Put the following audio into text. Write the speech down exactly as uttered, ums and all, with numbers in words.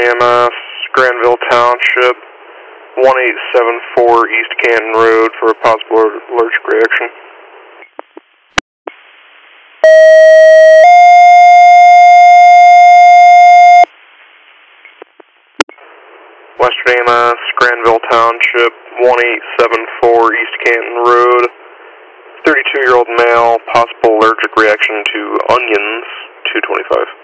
E M S, Granville Township, one eight seven four East Canton Road for a possible allergic reaction. Western E M S, Granville Township, one eight seven four East Canton Road, thirty-two-year-old male, possible allergic reaction to onions, two twenty-five.